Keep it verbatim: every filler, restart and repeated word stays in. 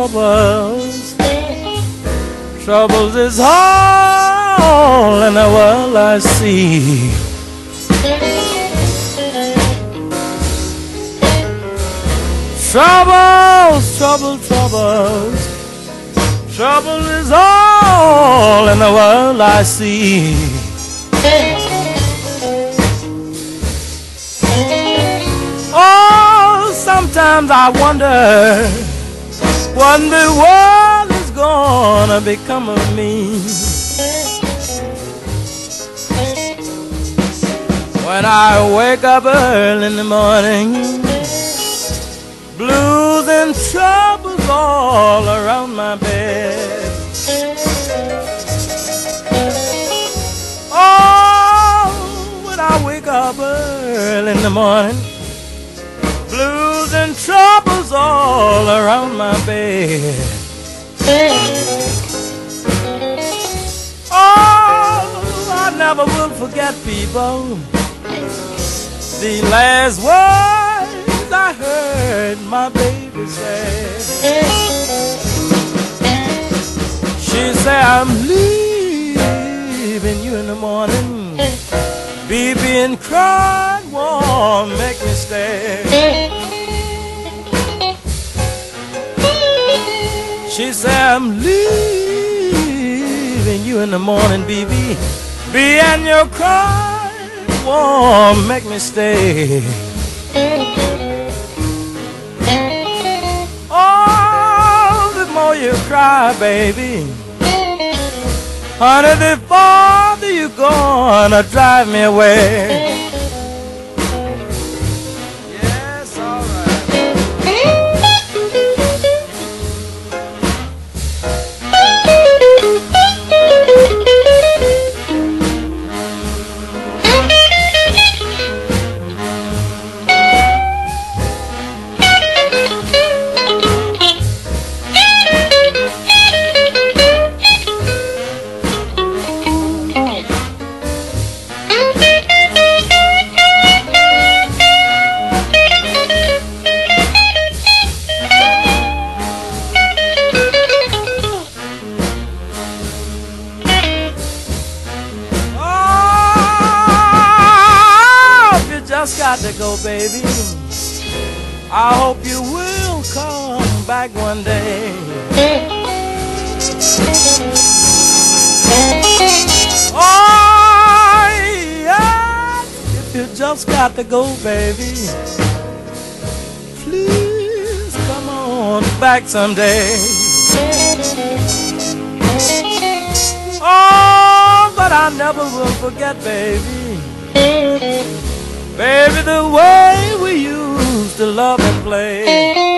troubles. Troubles is all in the world I see. Troubles, trouble, troubles. Trouble is all in the world I see. Oh, sometimes I wonder what the world is gonna become of me when I wake up early in the morning. Blues and troubles all around my bed. Oh, when I wake up early in the morning, blues and troubles all around my bed. Oh, I never will forget, people, the last words I heard my baby say. She said, I'm leaving you in the morning. Baby, and cried won't make me stay. She said, I'm leaving you in the morning, baby. Be and your cry won't make me stay. Oh, the more you cry, baby, honey, the farther you gonna drive me away. Yes, all right. Just got to go, baby. I hope you will come back one day. Oh, yeah. If you just got to go, baby, please come on back someday. Oh, but I never will forget, baby. Baby, the way we used to love and play.